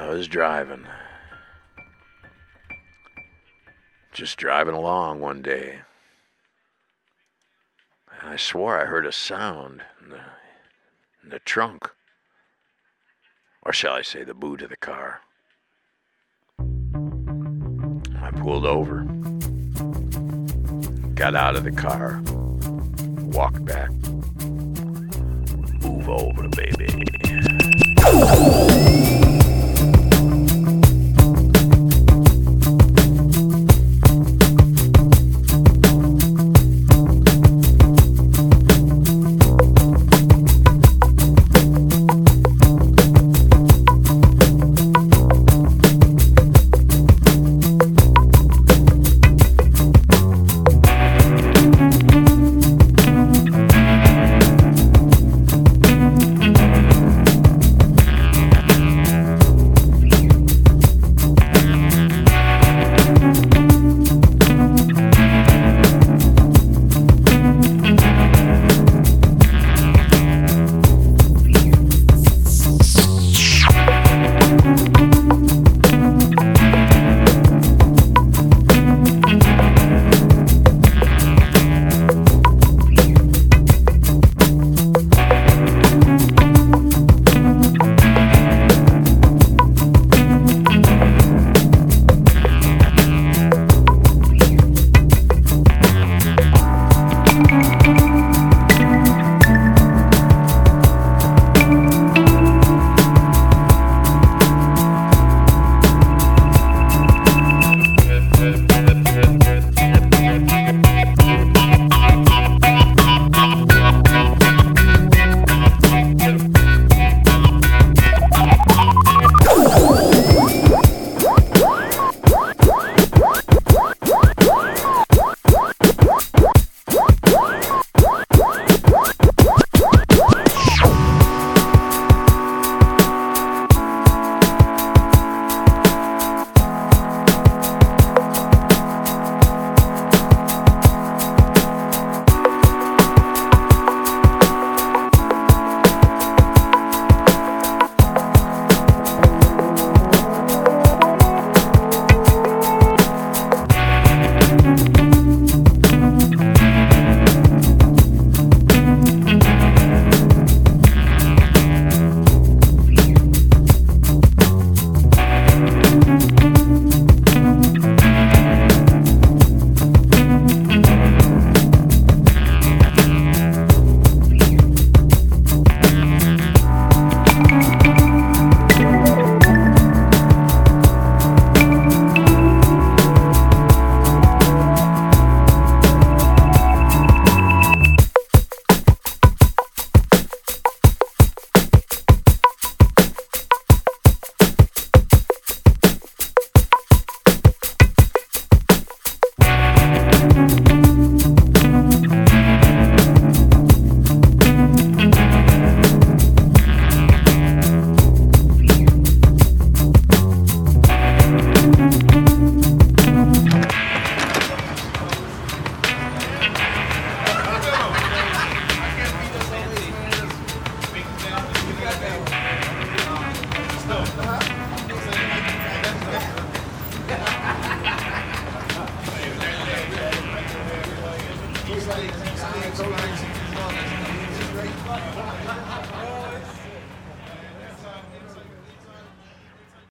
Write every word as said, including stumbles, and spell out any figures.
was driving. Just driving along one day. And I swore I heard a sound in the, in the trunk. Or shall I say the boot of the car. I pulled over. Got out of the car. Walked back. Move over, baby.